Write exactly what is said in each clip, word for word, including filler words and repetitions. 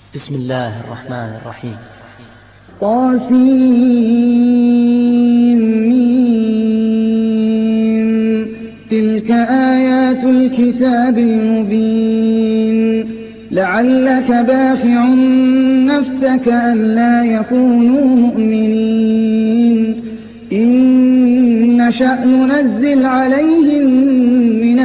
بسم الله الرحمن الرحيم. طاسين تلك آيات الكتاب المبين لعلك باخع نفسك ألا يكونوا مؤمنين إن نشأ ننزل عليهم من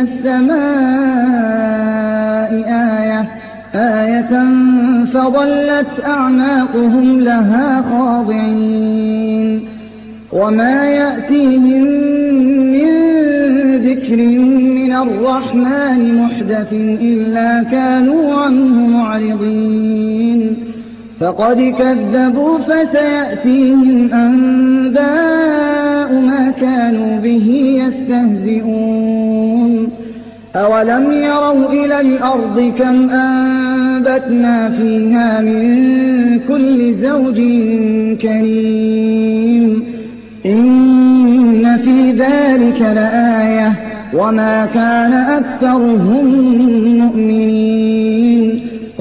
السماء آية آية فظلت أعناقهم لها خاضعين وما يأتيهم من ذكر من الرحمن محدث إلا كانوا عنه معرضين فقد كذبوا فسيأتيهم أنباء ما كانوا به يستهزئون أولم يروا إلى الأرض كم أنبتنا فيها من كل زوج كريم إن في ذلك لآية وما كان أكثرهم مؤمنين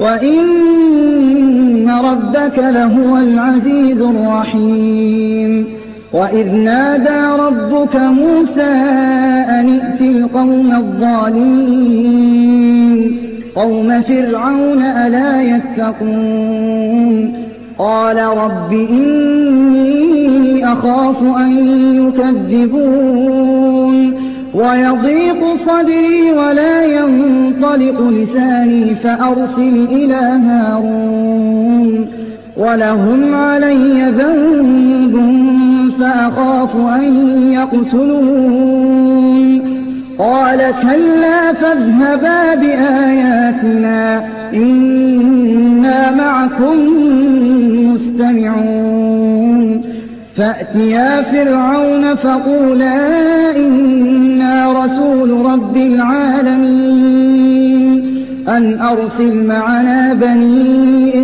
وإن ربك لهو العزيز الرحيم وإذ نادى ربك موسى أن ائت القوم الظالمين قوم فرعون ألا يتقون قال رب إني أخاف أن يكذبون ويضيق صدري ولا ينطلق لساني فأرسل إلى هارون ولهم علي ذنب فأخاف أن يقتلون قال كلا فاذهبا بآياتنا إنا معكم مستمعون فأتيا فرعون فقولا إنا رسول رب العالمين أن أرسل معنا بني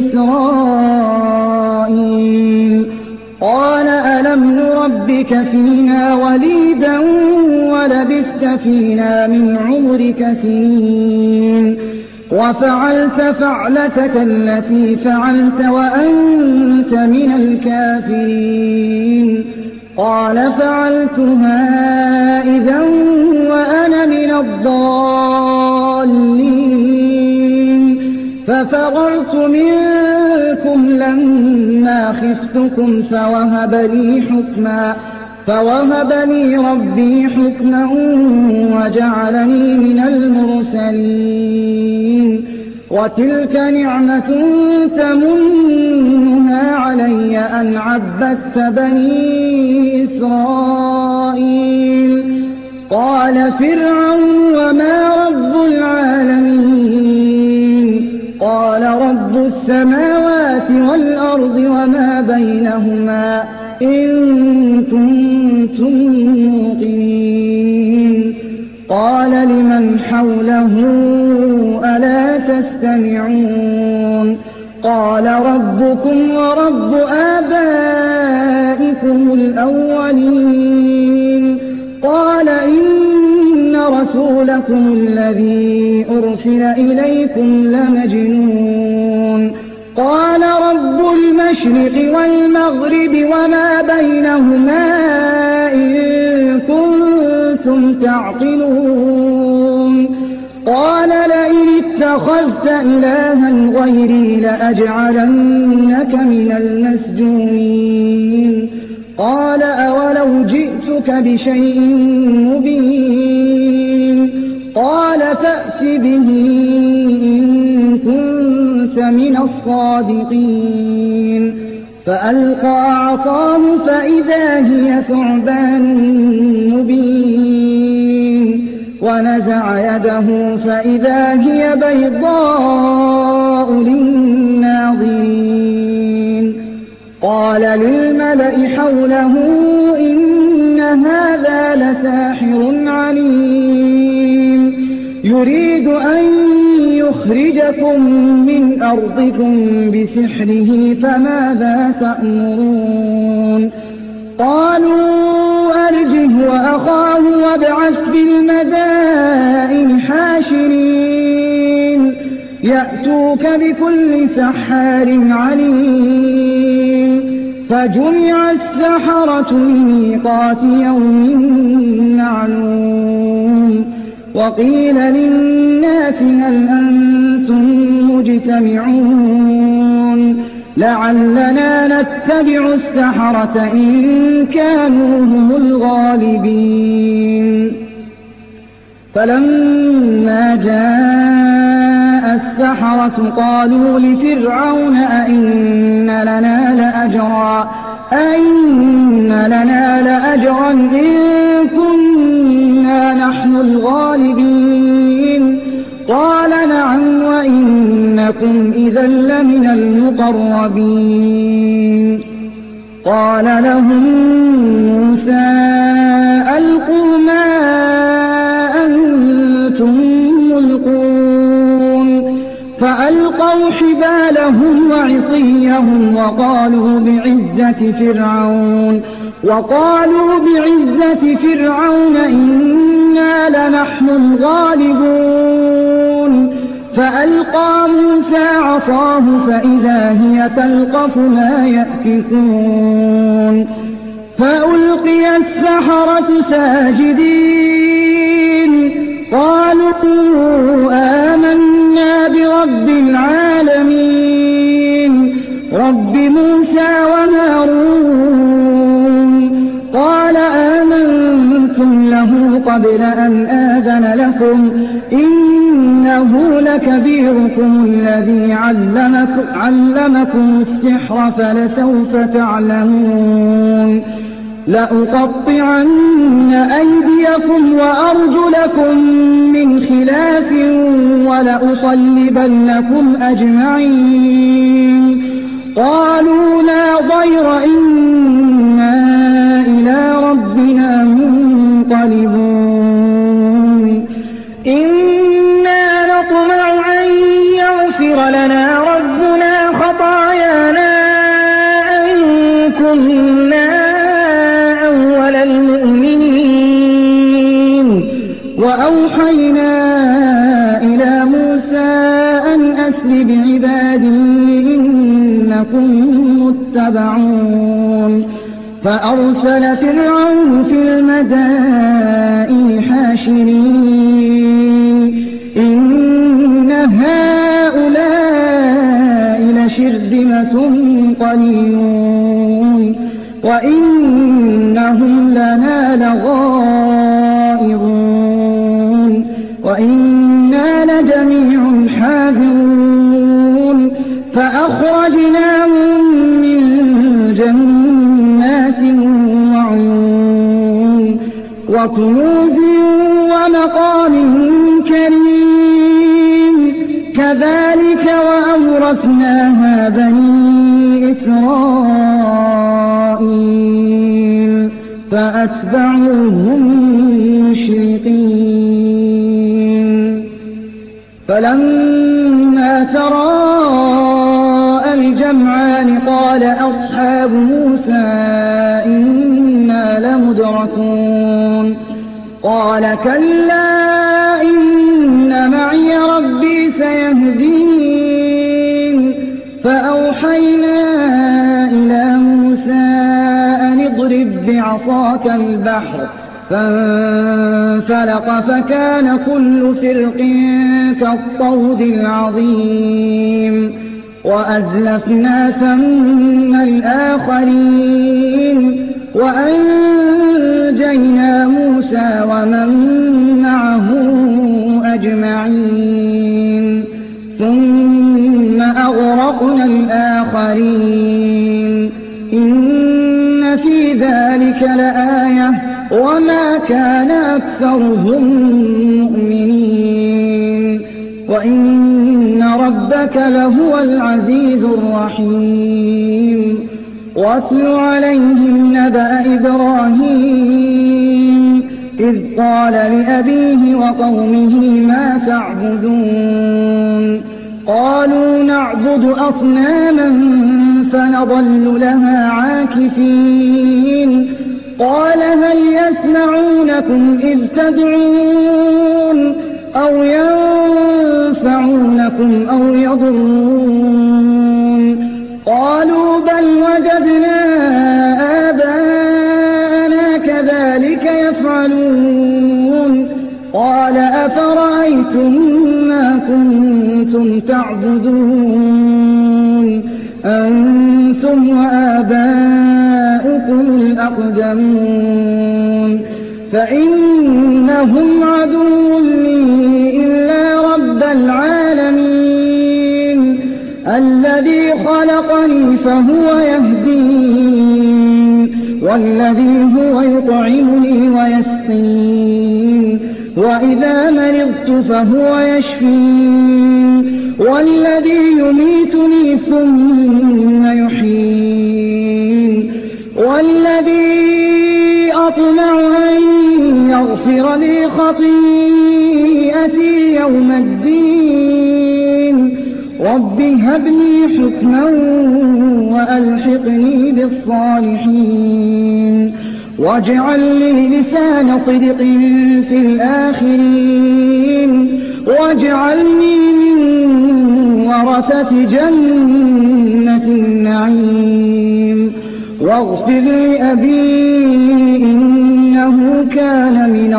إسرائيل قال ألم نربك فينا وليدا ولبثت فينا من عمرك سنين وفعلت فعلتك التي فعلت وأنت من الكافرين قال فعلتها إذا وأنا من الضالين ففررت منكم لما خفتكم فوهب لي حكما فوهب لي ربي حكما وجعلني من المرسلين وتلك نعمة تمنها علي أن عبدت بني إسرائيل قال فرعون وما رب العالمين قال رب السماوات والأرض وما بينهما إن كنتم موقنين قال لمن حوله ألا تستمعون قال ربكم ورب آبائكم الأولين قال إن رسولكم الذي أرسل إليكم لمجنون قال رب المشرق والمغرب وما بينهما إن كنتم تعقلون قال لئن اتخذت إلها غيري لأجعلنك من المسجونين قال أولو جئتك بشيء مبين قال فأت به إن كنت من الصادقين فألقى عصاه فإذا هي ثعبان مبين ونزع يده فإذا هي بيضاء للناظرين قال للملأ حوله إن هذا لساحر عليم يريد أن يخرجكم من أرضكم بسحره فماذا تأمرون قالوا أرجه وأخاه وابعث في المدائن حاشرين يأتوك بكل سحار عليم فجمع السحرة لميقات يوم معلوم وقيل للناس هل أنتم مجتمعون لعلنا نتبع السحرة إن كانوا هم الغالبين فلما جاء السحرة قالوا لفرعون أئن لنا لأجرا أئن لنا لأجرا إن كنا نحن الغالبين قال نعم وإنكم إذا لمن المقربين قال لهم موسى ألقوا ما أنتم ملقون فألقوا حبالهم وعصيهم وقالوا بعزة فرعون وقالوا بعزة فرعون إنا لنحن الغالبون فألقى موسى عصاه فإذا هي تلقف ما يأفكون فألقي السحرة ساجدين قالوا آمنا برب العالمين رب موسى وهارون قال آمنتم له قبل أن آذن لكم إنه لكبيركم الذي علمكم, علمكم السحر فلسوف تعلمون لأقطعن أيديكم وأرجلكم من خلاف ولأصلبنكم أجمعين قالوا لا ضير إنا إلى ربنا منقلبون إنا نطمع أن يغفر لنا ربنا خطايانا أن كنا أول المؤمنين وأوحينا إلى موسى أن أسر بعبادي إنكم متبعون فأرسل فرعون في المدائن حاشرين إن هؤلاء لشرذمة قليلون وإنهم لنا لغائظون وإنا لجميع حاذرون فأخرجناهم من جنات وعيون وكنوز ومقام كريم كذلك وأورثناها بني إسرائيل فأتبعوهم مشرقين فلما تراءى الجمعان قال أصحاب موسى إنا لمدركون قال كلا إن معي ربي سيهدين فأوحينا إلى موسى أن اضرب بعصاك البحر فانفلق فكان كل فرق كالطود العظيم وأزلفنا ثم الآخرين وأنجينا موسى ومن معه أجمعين ثم أغرقنا الآخرين إن في ذلك لآية وما كان أكثرهم مؤمنين وإن ربك لهو العزيز الرحيم واتل عليهم نبأ إبراهيم إذ قال لأبيه وقومه ما تعبدون قالوا نعبد أصناما فنظل لها عاكفين قال هل يسمعونكم إذ تدعون أو ينفعونكم أو يضرون قالوا بل وجدنا آباءنا كذلك يفعلون قال أفرأيتم ما كنتم تعبدون أنتم وآباؤكم الأقدمون فإنهم عدو لي إلا رب العالمين الذي خلقني فهو يهدين والذي هو يطعمني ويسقين وإذا مرضت فهو يشفين والذي يميتني ثم يحيين والذي أطمع أن يغفر لي خطيئتي يوم الدين رب هب لي حكما وألحقني بالصالحين واجعل لي لسان صدق في الآخرين واجعلني من ورثة جنة النعيم واغفر لأبي إنه كان من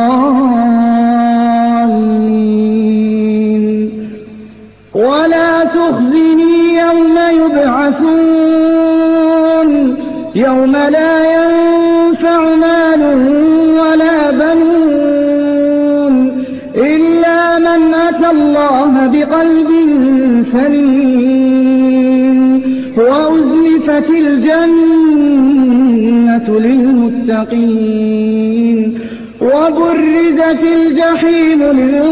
الضالين ولا تخزني يوم يبعثون يوم لا ينفع مال ولا بنون إلا من أتى الله بقلب سليم وأزلفت الجنة للمتقين وبرزت الجحيم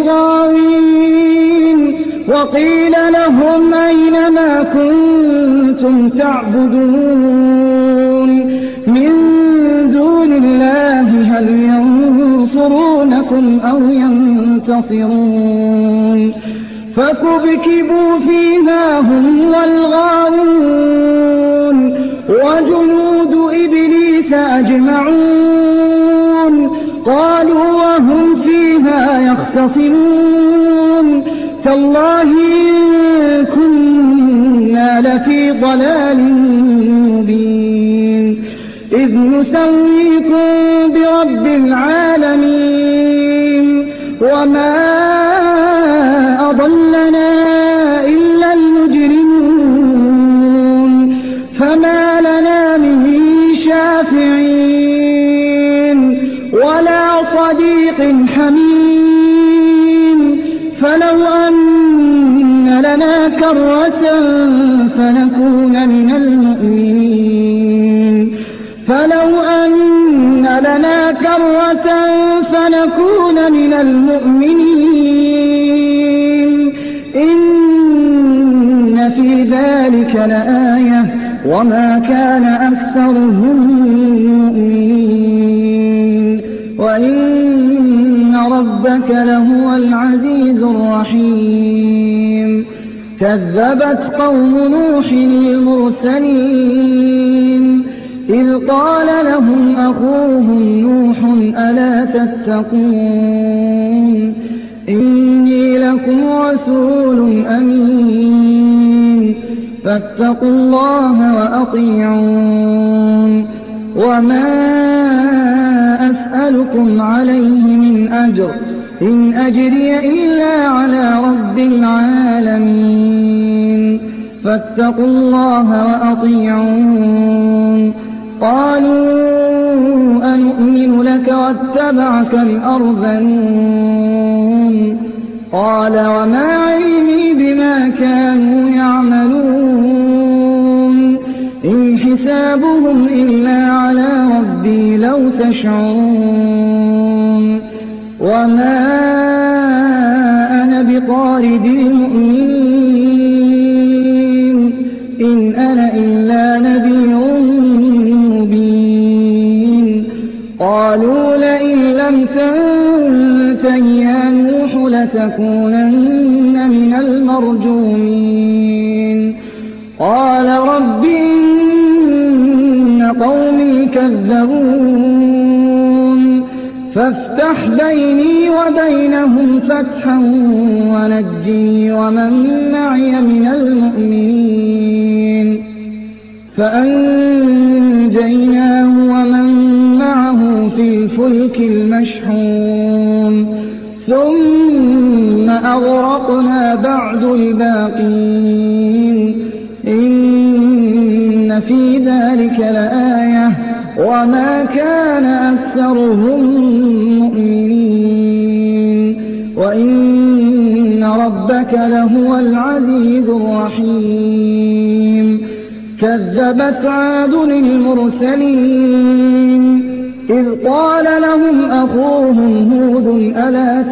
للغاوين وقيل لهم أين ما كنتم تعبدون من دون الله هل ينصرونكم أو ينتصرون فكبكبوا فيها هم والغاوون وجنود إبليس أجمعون قالوا وهم فيها يختصمون تالله إن كنا لفي ضلال مبين إذ نسويكم برب العالمين وما أضلنا إلا المجرمون فما لنا من شافعين ولا صديق حميم فلو أن لنا كرة فنكون من المؤمنين فلو أن لنا كرة فنكون من المؤمنين إن في ذلك لآية وما كان أكثرهم مؤمنين وإن ربك لهو العزيز الرحيم كذبت قوم نوح المرسلين إذ قال لهم أخوهم نوح ألا تتقون إني لكم رسول أمين فاتقوا الله وأطيعون وما أسألكم عليه من أجر إن أجري إلا على رب العالمين فاتقوا الله وأطيعون قالوا أنؤمن لك واتبعك الأرذلون قال وما علمي بما كانوا يعملون إن حسابهم إلا على ربي لو تشعرون وما أنا بطارد المؤمنين إن أنا إلا نذير مبين قالوا لئن لم تنته يا نوح لتكونن من المرجومين قال رب إن قومي كذبون فافتح بيني وبينهم فتحا ونجني ومن معي من المؤمنين. فأنجيناه ومن معه في الفلك المشحون ثم أغرقنا بعد الباقين. إن في ذلك لآية وما كان أكثرهم مؤمنين وإن ربك لهو العزيز الرحيم. كذبت عاد المرسلين إذ قال لهم أخوهم هود ألا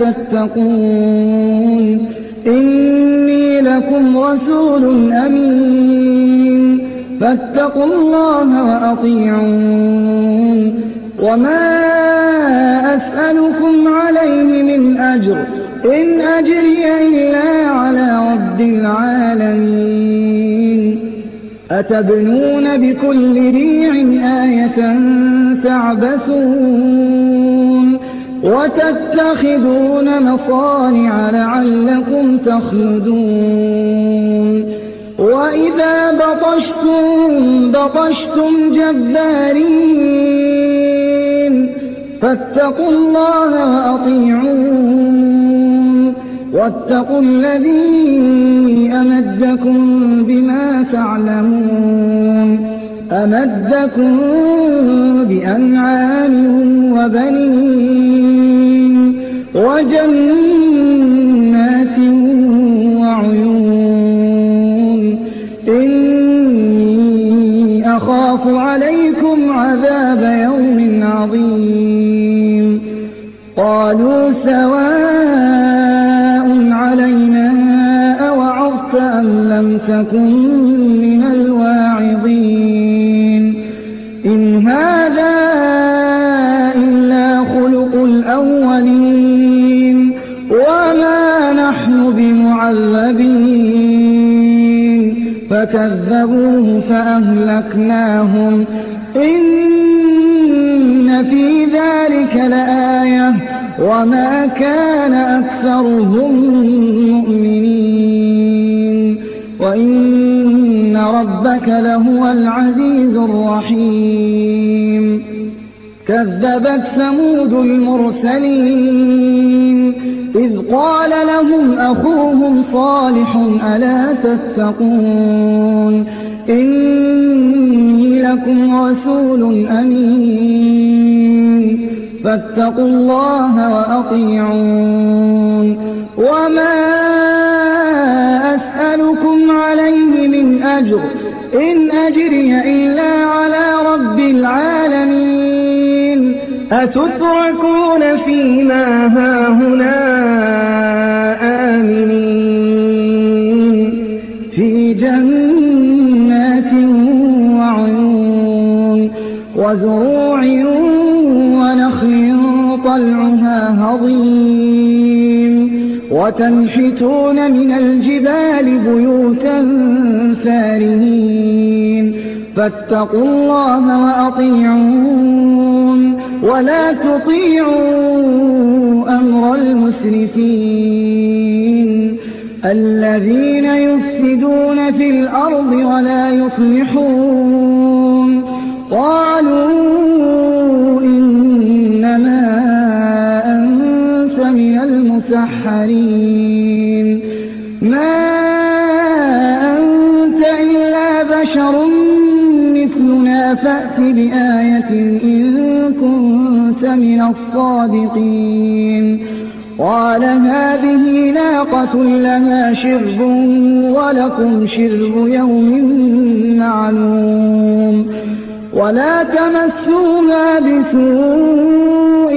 تتقون إني لكم رسول أمين فاتقوا الله وأطيعون وما أسألكم عليه من أجر إن أجري إلا على رب العالمين. أتبنون بكل ريع آية تعبثون وتتخذون مصانع لعلكم تخلدون وإذا بطشتم بطشتم جبارين فاتقوا الله وأطيعون واتقوا الذي أمدكم بما تعلمون أمدكم بأنعام وبنين وجنات وعيون. إني أخاف عليكم عذاب يوم عظيم. قالوا سواء علينا أوعظت أم لم تكن من الواعظين. إن هذا إلا خلق الأولين وما نحن بمعذبين. فكذبوه فأهلكناهم إن في ذلك لآية وما كان أكثرهم مؤمنين وإن ربك لهو العزيز الرحيم. كذبت ثمود المرسلين إذ قال لهم أخوهم صالح ألا تتقون إني لكم رسول أمين فاتقوا الله وأطيعون وما أسألكم عليه من أجر إن أجري إلا على رب العالمين. أتتركون فيما هاهنا آمنين في جنات وعيون وزروع ونخل طلعها هضيم وتنحتون من الجبال بيوتا فارهين فاتقوا الله وأطيعون ولا تطيعوا أمر المسرفين الذين يفسدون في الأرض ولا يصلحون. قالوا إنما أنت من المسحرين ما أنت إلا بشر مثلنا فأت بآية إن كنت من الصادقين. قال هذه ناقة لها شرب ولكم شرب يوم معلوم ولا تمسوها بسوء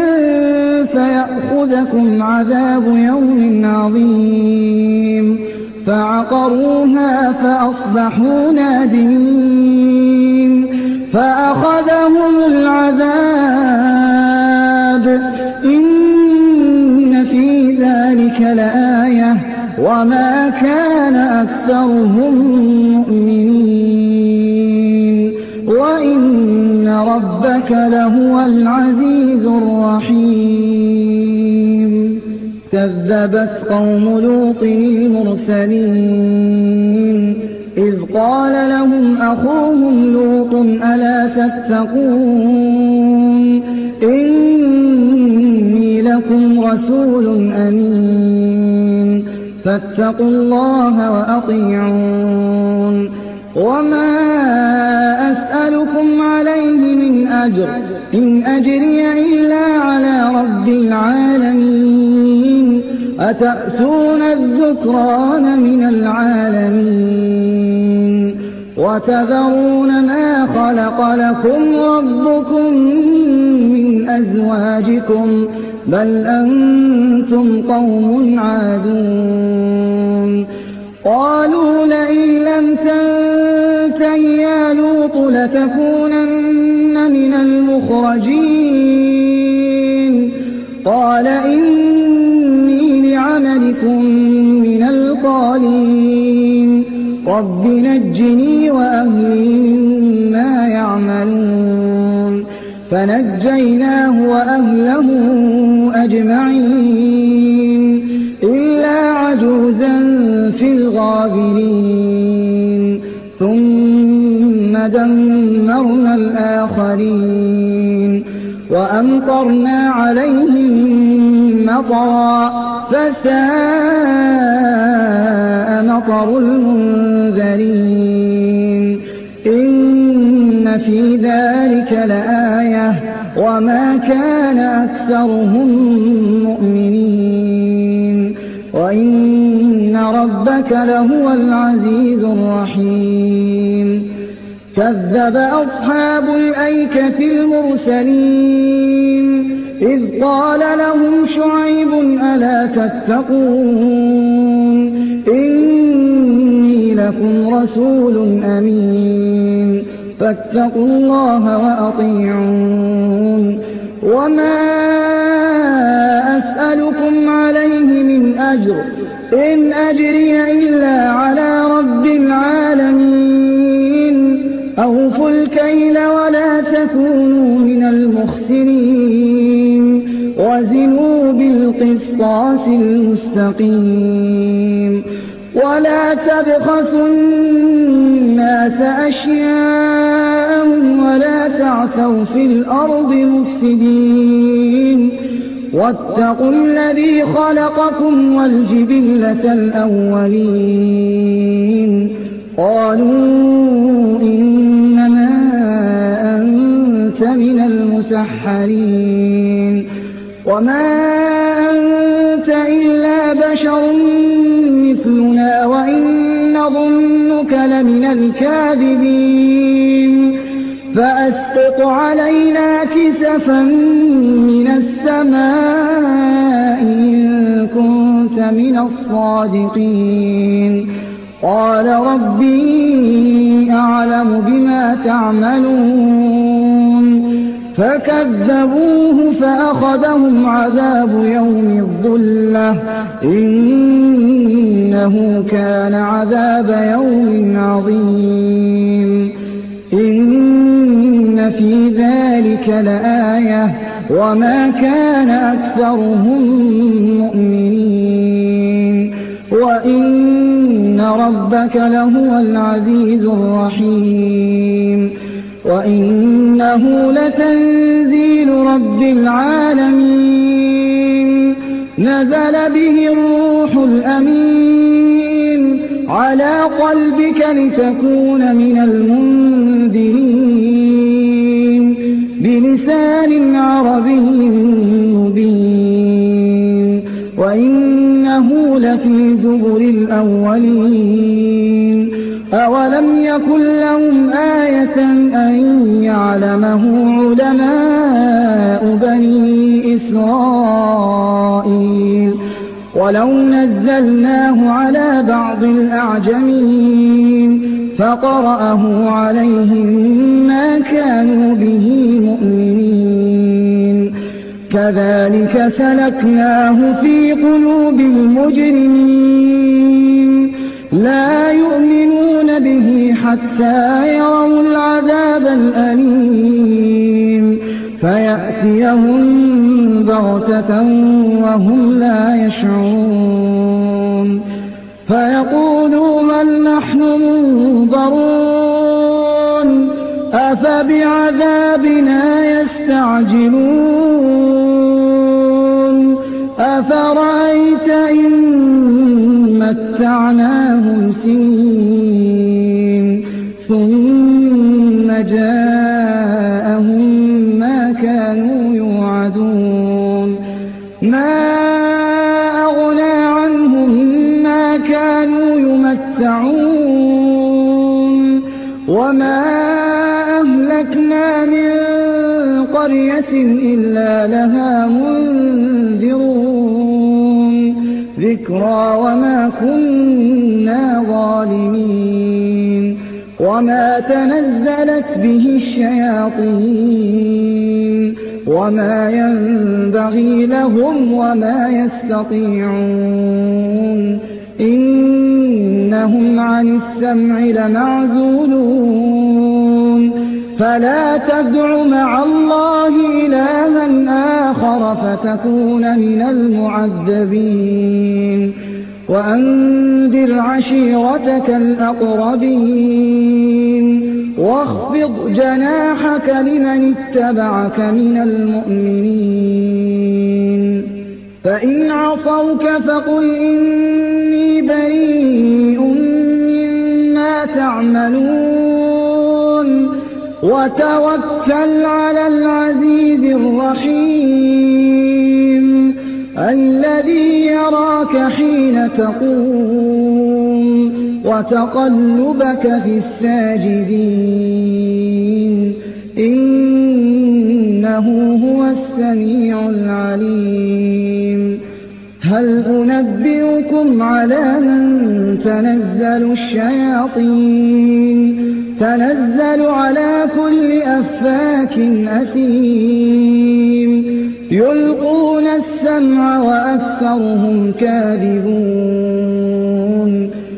فيأخذكم عذاب يوم عظيم. فعقروها فأصبحوا نادمين فأخذهم العذاب إن في ذلك لآية وما كان أكثرهم مؤمنين وإن ربك لهو العزيز الرحيم. كذبت قوم لوط المرسلين إذ قال لهم أخوهم لوط ألا تتقون إني لكم رسول أمين فاتقوا الله وأطيعون وما أسألكم عليه من أجر إن أجري إلا على رب العالمين أتأتون الذكران من العالمين وتذرون ما خلق لكم ربكم من أزواجكم بل أنتم قوم عادون قالوا لئن لم تنته يا لوط لتكونن من المخرجين قال إني لعملكم من القالين رب نجني وأهلي مما يعملون فنجيناه وأهله أجمعين إلا عجوزا في الغابرين ثم دمرنا الآخرين وأمطرنا عليهم مطرا فساء مطر المنذرين إن في ذلك لآية وما كان أكثرهم مؤمنين وإن ربك لهو العزيز الرحيم كذب أصحاب الأيكة المرسلين إذ قال لهم شعيب ألا تتقون إني لكم رسول أمين فاتقوا الله وأطيعون وما أسألكم عليه من أجر إن أجري إلا على رب العالمين أوفوا الكيل ولا تكونوا من المخسرين وزنوا بالقسطاس المستقيم ولا تبخسوا الناس أشياءهم ولا تعثوا في الأرض مفسدين واتقوا الذي خلقكم والجبلة الأولين قالوا إنما أنت من المسحرين وما أنت إلا بشر مثلنا وإن نظنك لمن الكاذبين فأسقط علينا كسفا من السماء إن كنت من الصادقين قال ربي أعلم بما تعملون فكذبوه فأخذهم عذاب يوم الظلة إنه كان عذاب يوم عظيم إن في ذلك لآية وما كان أكثرهم مؤمنين وإن ربك لهو العزيز الرحيم وإنه لتنزيل رب العالمين نزل به الروح الأمين على قلبك لتكون من المنذرين بلسان عربي مبين وإنه لفي زبر الأولين أولم يكن لهم آية أن يعلمه علماء بني إسرائيل ولو نزلناه على بعض الأعجمين فقرأه عليهم ما كانوا به مؤمنين كذلك سلكناه في قلوب المجرمين لا يؤمنون به حتى يروا العذاب الأليم فيأتيهم بغتة وهم لا يشعرون فيقولوا هل نحن منظرون أفبعذابنا يستعجلون أفرأيت إن متعناهم سنين ثم جاءهم ما كانوا يوعدون ما أغنى عنهم ما كانوا يمتعون وما أهلكنا من قرية إلا لها منذرون ذكرى وما كنا ظالمين وما تنزلت به الشياطين وما ينبغي لهم وما يستطيعون إنهم عن السمع لمعزولون فلا تدع مع الله إلها آخر فتكون من المعذبين وأنذر عشيرتك الأقربين واخفض جناحك لمن اتبعك من المؤمنين فإن عصوك فقل إني بريء مما تعملون وتوكل على العزيز الرحيم الذي يراك حين تقوم وتقلبك في الساجدين إنه هو السميع العليم هل أنبئكم على من تنزل الشياطين تنزل على كل أفاك أثيم يلقون السمع وأكثرهم كاذبون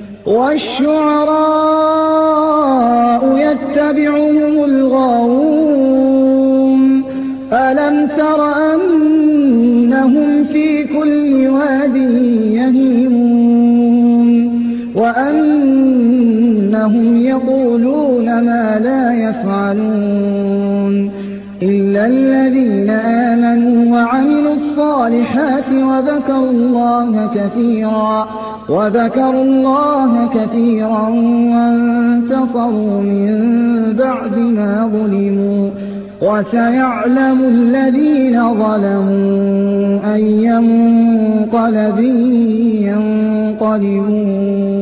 والشعراء يتبعهم الغاوون ألم تر أنهم في كل واد يهيمون وأنهم يقولون ما لا يفعلون إلا الذين آمنوا وعملوا الصالحات وذكروا الله كثيرا وذكروا الله كثيرا وانتصروا من بعد ما ظلموا وسيعلم الذين ظلموا أي منقلب ينقلبون